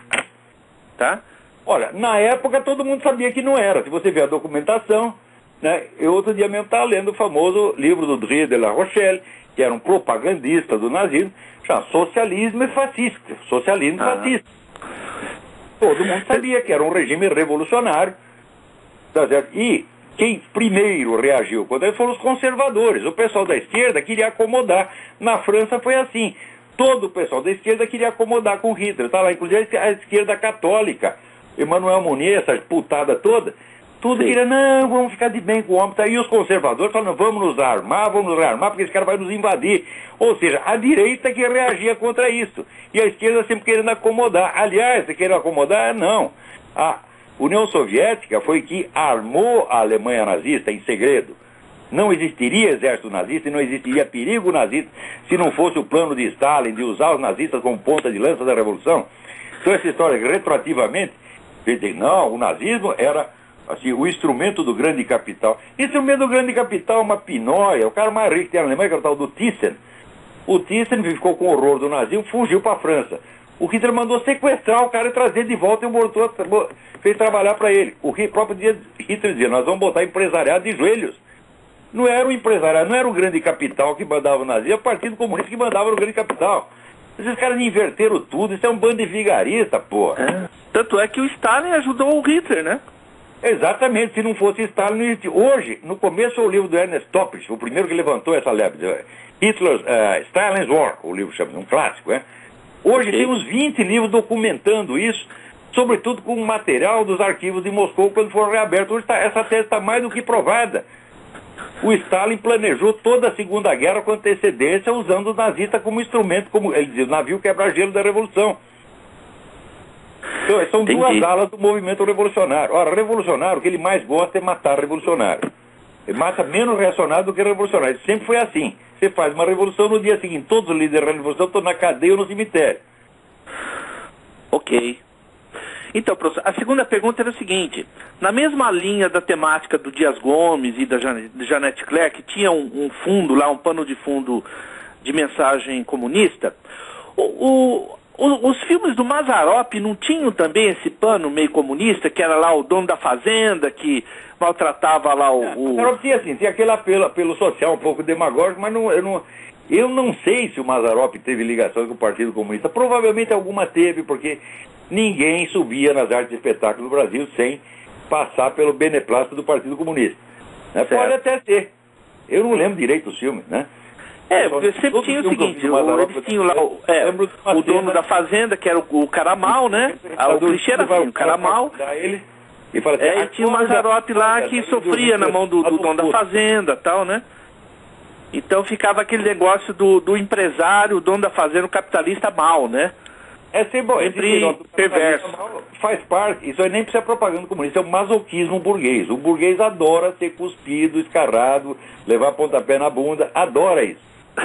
Tá? Olha, na época todo mundo sabia que não era. Se você vê a documentação, né? Eu outro dia mesmo estava lendo o famoso livro do Drie de la Rochelle, que era um propagandista do nazismo, chamado Socialismo e Fascista. Socialismo fascista. Todo mundo sabia que era um regime revolucionário. Tá certo? E quem primeiro reagiu contra ele foram os conservadores. O pessoal da esquerda queria acomodar. Na França foi assim. Todo o pessoal da esquerda queria acomodar com Hitler. Está lá, inclusive, a esquerda católica. Emmanuel Mounier, essa putada toda. Tudo queria, não, vamos ficar de bem com o homem. Tá? E os conservadores falaram, vamos nos rearmar, porque esse cara vai nos invadir. Ou seja, a direita que reagia contra isso. E a esquerda sempre querendo acomodar. Aliás, se querendo acomodar, não. A União Soviética foi que armou a Alemanha nazista em segredo. Não existiria exército nazista e não existiria perigo nazista se não fosse o plano de Stalin de usar os nazistas como ponta de lança da revolução. Então essa história, retroativamente, não, o nazismo era assim, o instrumento do grande capital. Instrumento do grande capital é uma pinóia. O cara mais rico que tem na Alemanha, que era o tal do Thyssen. O Thyssen ficou com horror do nazismo, fugiu para a França. O Hitler mandou sequestrar o cara e trazer de volta e fez trabalhar para ele. O próprio Hitler dizia, nós vamos botar empresariado de joelhos. Não era o empresariado, não era o grande capital que mandava o nazismo, era o Partido Comunista que mandava no grande capital. Esses caras inverteram tudo, isso é um bando de vigarista, porra. Tanto é que o Stalin ajudou o Hitler, né? Exatamente, se não fosse Stalin, não existia. Hoje, no começo, o livro do Ernest Toppich, o primeiro que levantou essa lebre, Hitler's Stalin's War, o livro chama, um clássico, né? Hoje tem uns 20 livros documentando isso, sobretudo com o material dos arquivos de Moscou quando foram reabertos. Hoje essa tese está mais do que provada. O Stalin planejou toda a Segunda Guerra com antecedência, usando os nazistas como instrumento, como ele dizia, o navio quebra-gelo da Revolução. Então, são duas alas do movimento revolucionário. Ora, revolucionário, o que ele mais gosta é matar revolucionário. Ele mata menos reacionário do que revolucionário. Isso sempre foi assim. Você faz uma revolução, no dia seguinte, todos os líderes da revolução estão na cadeia ou no cemitério. Ok. Então, professor, a segunda pergunta era o seguinte: na mesma linha da temática do Dias Gomes e da Jeanette Clerc, que tinha um fundo lá, um pano de fundo de mensagem comunista, os filmes do Mazzaropi não tinham também esse pano meio comunista, que era lá o dono da fazenda, que maltratava lá o... Mazzaropi tinha assim, tinha aquele apelo social um pouco demagógico, mas eu não sei se o Mazzaropi teve ligação com o Partido Comunista. Provavelmente alguma teve, porque ninguém subia nas artes de espetáculo do Brasil sem passar pelo beneplácito do Partido Comunista. Né? Pode até ser. Eu não lembro direito dos filmes, né? Eu sempre tinha o seguinte, eles tinham lá o dono da fazenda, que era o cara mal, né? O clichê era assim, o cara mal. E fala assim, e tinha o Mazzaropi lá que sofria na mão do dono da fazenda e tal, né? Então ficava aquele negócio do empresário, o dono da fazenda, o capitalista mal, né? Sempre perverso. Faz parte, isso aí nem precisa propaganda comunista, é o masoquismo burguês. O burguês adora ser cuspido, escarrado, levar pontapé na bunda, adora isso.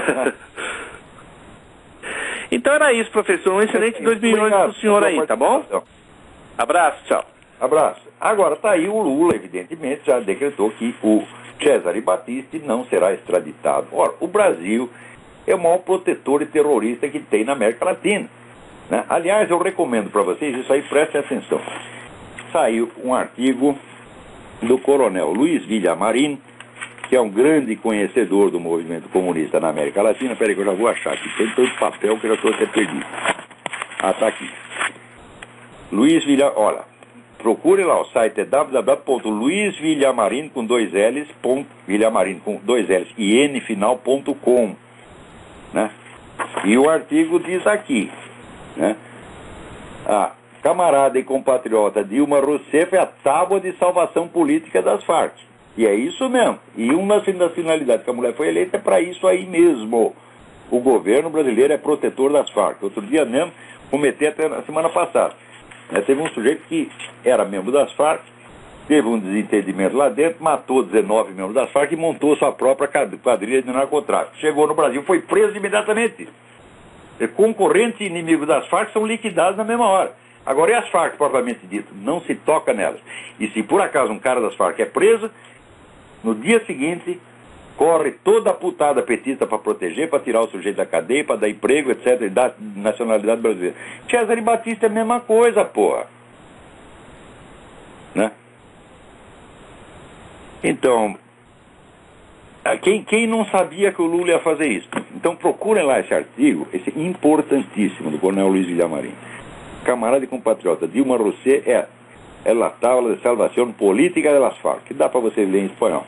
Então era isso, professor. Um excelente 2011 para o senhor aí, tá bom? Abraço, tchau. Abraço. Agora, tá aí o Lula, evidentemente, já decretou que o Cesare Battisti não será extraditado. Ora, o Brasil é o maior protetor e terrorista que tem na América Latina, né? Aliás, eu recomendo para vocês, isso aí, prestem atenção. Saiu um artigo do coronel Luiz Villamarín, que é um grande conhecedor do movimento comunista na América Latina. Peraí que eu já vou achar aqui. Tem tanto papel que eu já estou até perdido. Tá aqui. Luiz Villamarín, olha, procure lá, o site é www.luizvillamarin com 2 L's, Villamarin com 2 L's e N final.com, né? E o artigo diz aqui, né? A camarada e compatriota Dilma Rousseff é a tábua de salvação política das Farc. E é isso mesmo. E uma das finalidades que a mulher foi eleita é para isso aí mesmo. O governo brasileiro é protetor das Farc. Outro dia mesmo, comentei até na semana passada. Teve um sujeito que era membro das Farc, teve um desentendimento lá dentro, matou 19 membros das Farc e montou sua própria quadrilha de narcotráfico. Chegou no Brasil, foi preso imediatamente. Concorrentes e inimigos das Farc são liquidados na mesma hora. Agora, e as Farc, propriamente dito? Não se toca nelas. E se por acaso um cara das Farc é preso, no dia seguinte, corre toda a putada petista para proteger, para tirar o sujeito da cadeia, para dar emprego, etc., e dar nacionalidade brasileira. Cesare Battisti é a mesma coisa, porra. Né? Então, quem não sabia que o Lula ia fazer isso? Então procurem lá esse artigo, esse importantíssimo, do coronel Luiz Villamarín. Camarada e compatriota Dilma Rousseff é a tábua de salvação política das Farc, que dá para você ler em espanhol.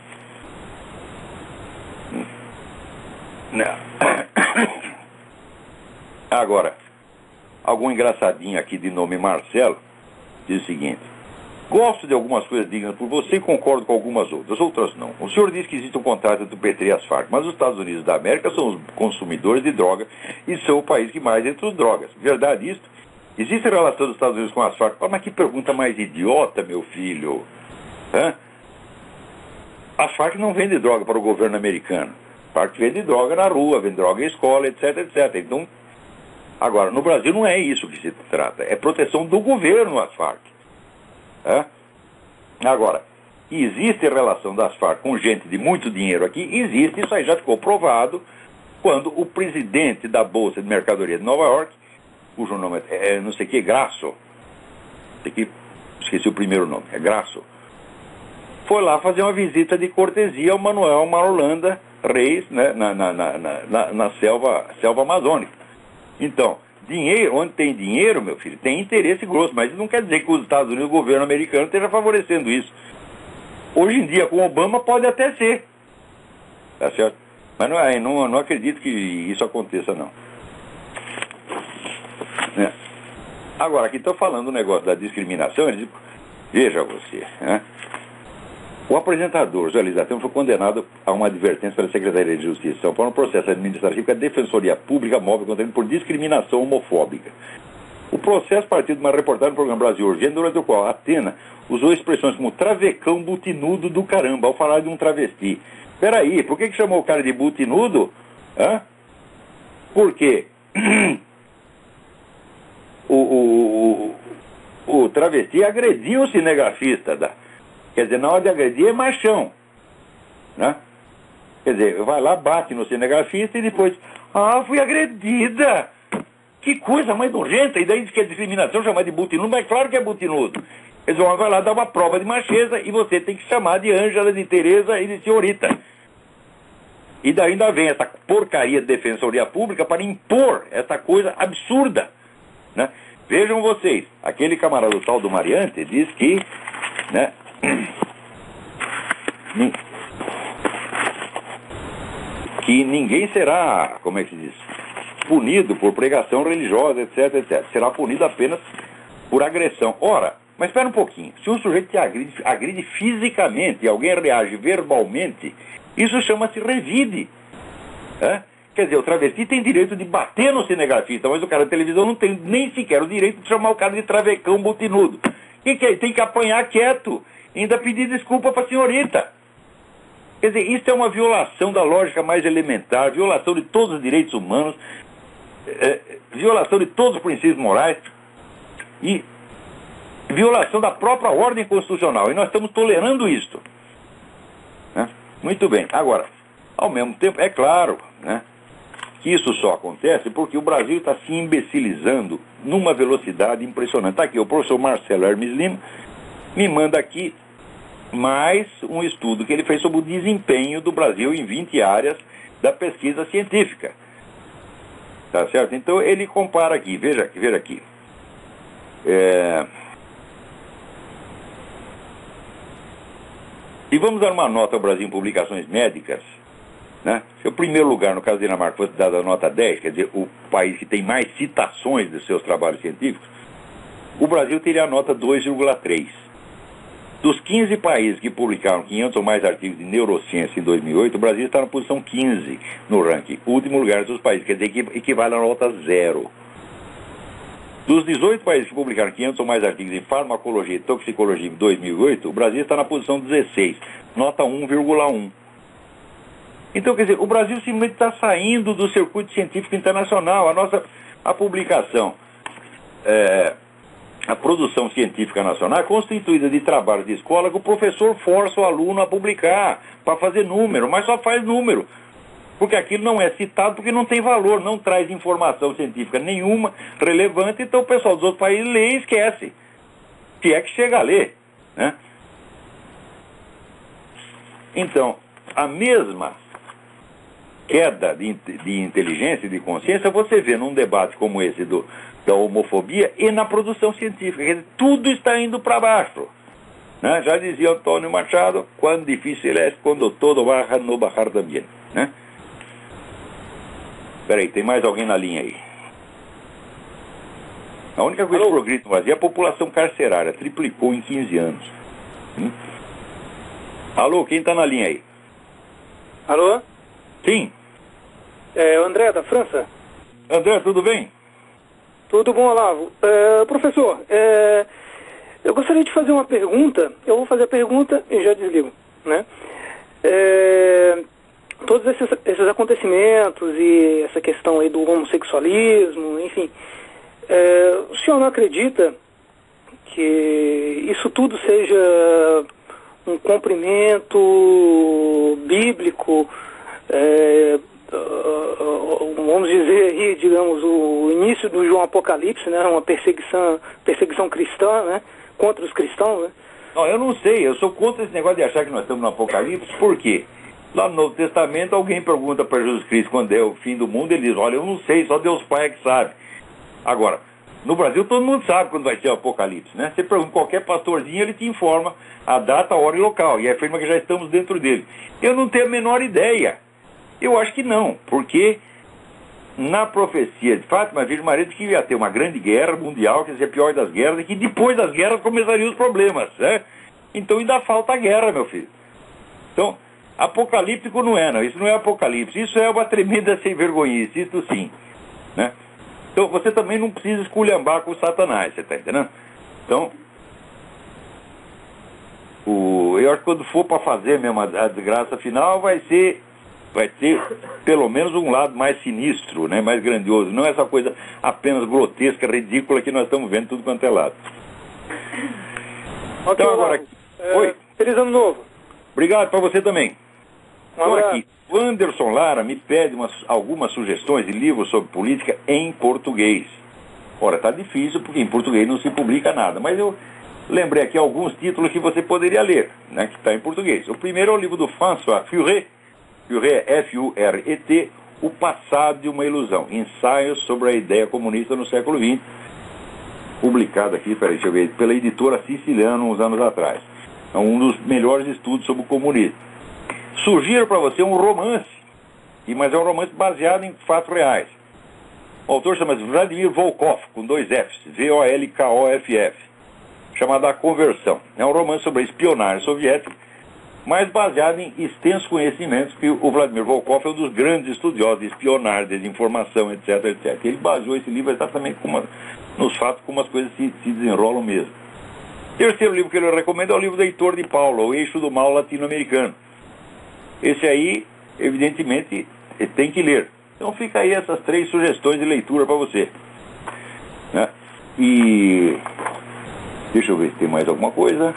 Agora, algum engraçadinho aqui de nome Marcelo diz o seguinte: gosto de algumas coisas dignas por você e concordo com algumas outras não. O senhor diz que existe um contrato entre o PT e as Farc, mas os Estados Unidos da América são os consumidores de droga e são o país que mais entre os drogas. Verdade isso? Existe relação dos Estados Unidos com as Farc? Mas que pergunta mais idiota, meu filho. As Farc não vendem droga para o governo americano. As Farc vende droga na rua, vende droga em escola, etc, etc. Então, agora, no Brasil não é isso que se trata. É proteção do governo às Farc. Agora, existe relação das Farc com gente de muito dinheiro aqui? Existe, isso aí já ficou provado quando o presidente da Bolsa de Mercadoria de Nova York, cujo nome é não sei o que, Grasso, esqueci o primeiro nome, é Grasso, foi lá fazer uma visita de cortesia ao Manuel Marolanda Reis, né, na selva amazônica. Então, dinheiro, onde tem dinheiro, meu filho, tem interesse grosso, mas isso não quer dizer que os Estados Unidos, o governo americano, esteja favorecendo isso. Hoje em dia, com Obama, pode até ser. Tá certo? Mas não acredito que isso aconteça, não. Agora, aqui estou falando do negócio da discriminação, veja você, né? O apresentador José Luiz da Atena foi condenado a uma advertência pela Secretaria de Justiça de São Paulo no processo administrativo que a Defensoria Pública move contra ele por discriminação homofóbica. O processo partiu de uma reportagem do programa Brasil Urgente, durante o qual a Atena usou expressões como travecão butinudo do caramba ao falar de um travesti. Peraí, por que chamou o cara de butinudo? Por quê? O travesti agrediu o cinegrafista. Quer dizer, na hora de agredir é machão. Né? Quer dizer, vai lá, bate no cinegrafista e depois, fui agredida. Que coisa mais nojenta. E daí diz que é discriminação chamar de butinudo, mas claro que é butinudo. Eles vão lá dar uma prova de macheza e você tem que chamar de Ângela, de Tereza e de senhorita. E daí ainda vem essa porcaria de Defensoria Pública para impor essa coisa absurda. Né? Vejam vocês, aquele camarada do tal do Mariante diz que, né, que ninguém será, como é que se diz, punido por pregação religiosa, etc, etc. Será punido apenas por agressão. Ora, mas espera um pouquinho. Se um sujeito te agride fisicamente e alguém reage verbalmente, isso chama-se revide. Quer dizer, o travesti tem direito de bater no cinegrafista, mas o cara da televisão não tem nem sequer o direito de chamar o cara de travecão botinudo. O que é? Tem que apanhar quieto, ainda pedir desculpa para a senhorita. Quer dizer, isso é uma violação da lógica mais elementar, violação de todos os direitos humanos, violação de todos os princípios morais e violação da própria ordem constitucional. E nós estamos tolerando isto. Muito bem. Agora, ao mesmo tempo, é claro, que isso só acontece porque o Brasil está se imbecilizando numa velocidade impressionante. Está aqui, o professor Marcelo Hermes Lima me manda aqui mais um estudo que ele fez sobre o desempenho do Brasil em 20 áreas da pesquisa científica. Tá certo? Então ele compara aqui, veja aqui. E vamos dar uma nota ao Brasil em publicações médicas, Se o primeiro lugar, no caso da Dinamarca, fosse dado a nota 10, quer dizer, o país que tem mais citações dos seus trabalhos científicos, o Brasil teria a nota 2,3. Dos 15 países que publicaram 500 ou mais artigos de neurociência em 2008, o Brasil está na posição 15 no ranking, último lugar dos países, quer dizer que equivale a nota 0. Dos 18 países que publicaram 500 ou mais artigos em farmacologia e toxicologia em 2008, o Brasil está na posição 16, nota 1,1. Então, quer dizer, o Brasil simplesmente está saindo do circuito científico internacional. A publicação, a produção científica nacional é constituída de trabalhos de escola que o professor força o aluno a publicar, para fazer número, mas só faz número. Porque aquilo não é citado, porque não tem valor, não traz informação científica nenhuma relevante, então o pessoal dos outros países lê e esquece. Se é que chega a ler, Então, a mesma queda de inteligência e de consciência você vê num debate como esse da homofobia e na produção científica. Quer dizer, tudo está indo para baixo. Já dizia Antônio Machado, quão difícil é quando todo baja no bajar também. Peraí, tem mais alguém na linha aí? A única coisa que progride no Brasil é a população carcerária, triplicou em 15 anos. Alô, quem está na linha aí? Alô? Sim. É o André, da França. André, tudo bem? Tudo bom, Olavo. Professor, eu gostaria de fazer uma pergunta. Eu vou fazer a pergunta e já desligo, todos esses acontecimentos e essa questão aí do homossexualismo, enfim, o senhor não acredita que isso tudo seja um cumprimento bíblico, vamos dizer aí, digamos, o início do João Apocalipse, uma perseguição cristã, contra os cristãos, Não, eu não sei, eu sou contra esse negócio de achar que nós estamos no Apocalipse, por quê? Lá no Novo Testamento, alguém pergunta para Jesus Cristo quando é o fim do mundo, ele diz, olha, eu não sei, só Deus Pai é que sabe. Agora, no Brasil todo mundo sabe quando vai ser o Apocalipse, Você pergunta qualquer pastorzinho, ele te informa a data, a hora e local, e afirma que já estamos dentro dele. Eu não tenho a menor ideia. Eu acho que não, porque na profecia de Fátima, a Virgem Maria disse que ia ter uma grande guerra mundial, que ia ser a pior das guerras, e que depois das guerras começariam os problemas, Então ainda falta a guerra, meu filho. Então, apocalíptico não é, não. Isso não é apocalipse. Isso é uma tremenda sem-vergonhice, isso sim. Então você também não precisa esculhambar com o Satanás, você está entendendo? Então, eu acho que quando for para fazer mesmo a desgraça final, vai ter pelo menos um lado mais sinistro, mais grandioso. Não essa coisa apenas grotesca, ridícula que nós estamos vendo tudo quanto é lado. Okay, então agora... Oi. Feliz ano novo. Obrigado para você também. Estou aqui. O Anderson Lara me pede algumas sugestões de livros sobre política em português. Ora, está difícil porque em português não se publica nada, mas eu lembrei aqui alguns títulos que você poderia ler, que está em português. O primeiro é o livro do François Furet, Furet é F-U-R-E-T, O Passado de uma Ilusão, Ensaios sobre a Ideia Comunista no Século XX, publicado aqui, deixa eu ver, pela editora Siciliana uns anos atrás. É um dos melhores estudos sobre o comunismo. Sugiro para você um romance mas é um romance baseado em fatos reais. O autor chama-se Vladimir Volkov, com 2 Fs, Volkoff, chamado A Conversão. É um romance sobre a espionagem soviética, mas baseado em extensos conhecimentos, que o Vladimir Volkov é um dos grandes estudiosos de espionagem, desinformação, etc, etc. Ele baseou esse livro exatamente nos fatos como as coisas se desenrolam mesmo. O terceiro livro que ele recomenda é o livro do Heitor de Paula, O Eixo do Mal Latino-Americano. Esse aí, evidentemente, tem que ler. Então fica aí essas 3 sugestões de leitura para você, né? E deixa eu ver se tem mais alguma coisa.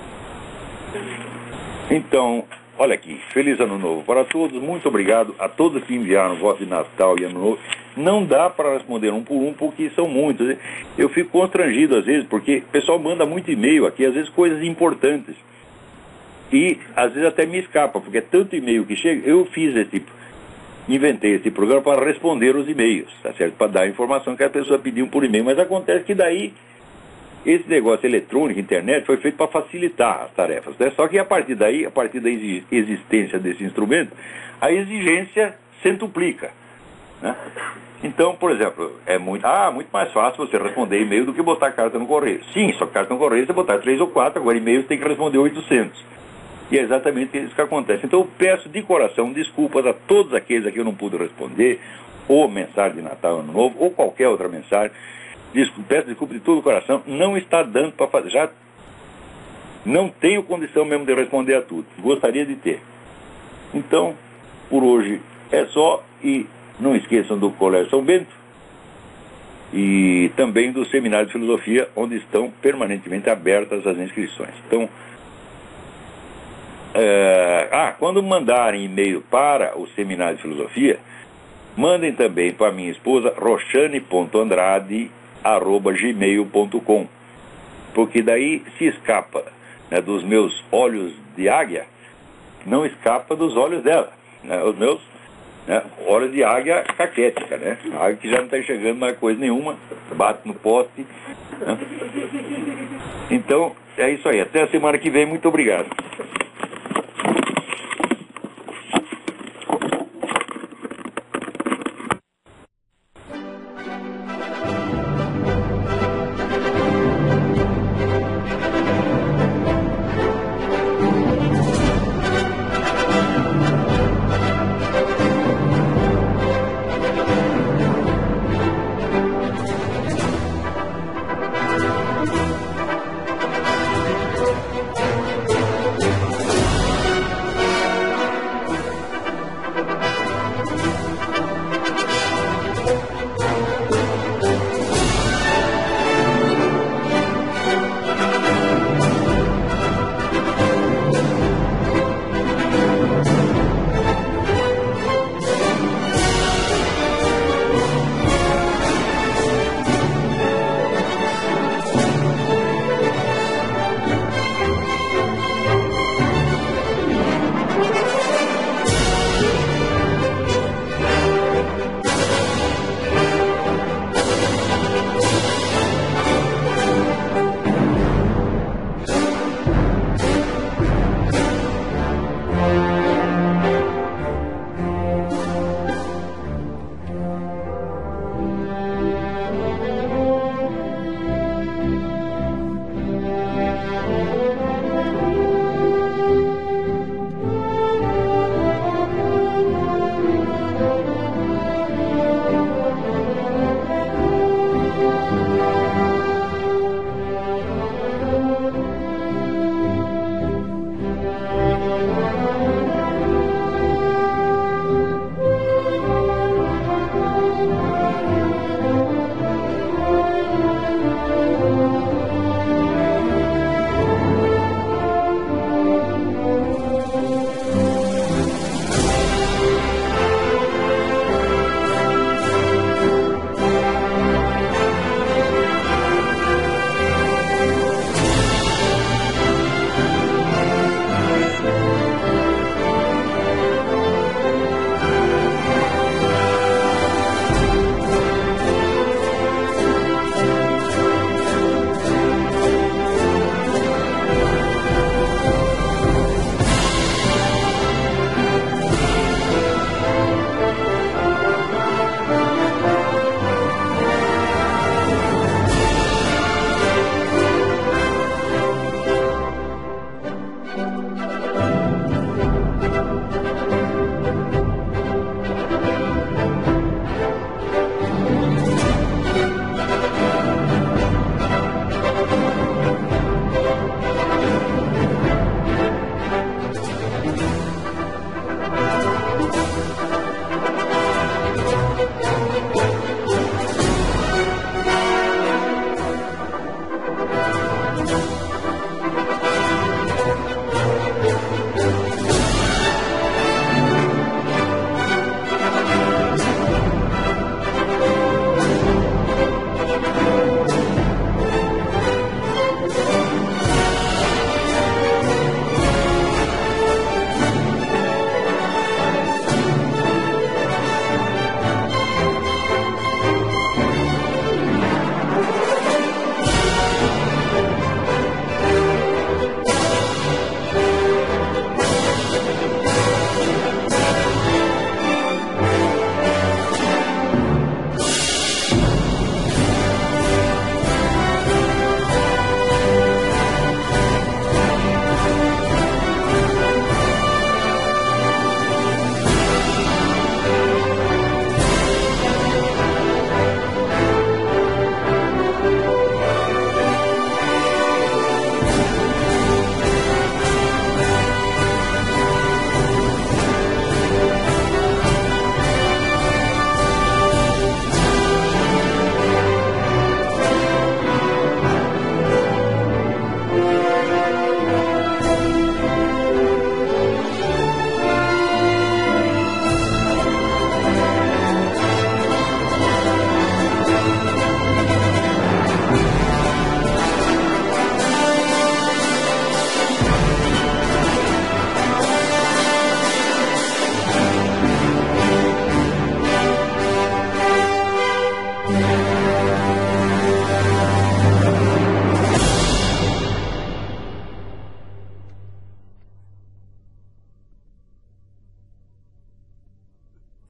Então, olha aqui, feliz ano novo para todos, muito obrigado a todos que enviaram voto de Natal e ano novo. Não dá para responder um por um, porque são muitos. Eu fico constrangido às vezes, porque o pessoal manda muito e-mail aqui, às vezes coisas importantes. E às vezes até me escapa, porque é tanto e-mail que chega. Eu inventei esse programa para responder os e-mails, tá certo? Para dar a informação que a pessoa pediu por e-mail, mas acontece que daí esse negócio eletrônico, internet, foi feito para facilitar as tarefas, né? Só que a partir da existência desse instrumento, a exigência centuplica, né? Então, por exemplo, é muito mais fácil você responder e-mail do que botar carta no correio. Sim, só que carta no correio você botar 3 ou 4, agora e-mail você tem que responder 800. E é exatamente isso que acontece. Então eu peço de coração desculpas a todos aqueles a que eu não pude responder, ou mensagem de Natal, Ano Novo, ou qualquer outra mensagem. Peço desculpa de todo o coração, não está dando para fazer. Já não tenho condição mesmo de responder a tudo. Gostaria de ter. Então, por hoje é só, e não esqueçam do Colégio São Bento e também do Seminário de Filosofia, onde estão permanentemente abertas as inscrições. Então, quando mandarem e-mail para o Seminário de Filosofia, mandem também para minha esposa roxane.andrade@gmail.com, porque daí se escapa, né, dos meus olhos de águia, não escapa dos olhos dela, né, os meus, né, olhos de águia caquética, né, águia que já não está enxergando mais coisa nenhuma, bate no poste, né? Então é isso aí, até a semana que vem, muito obrigado. Radio.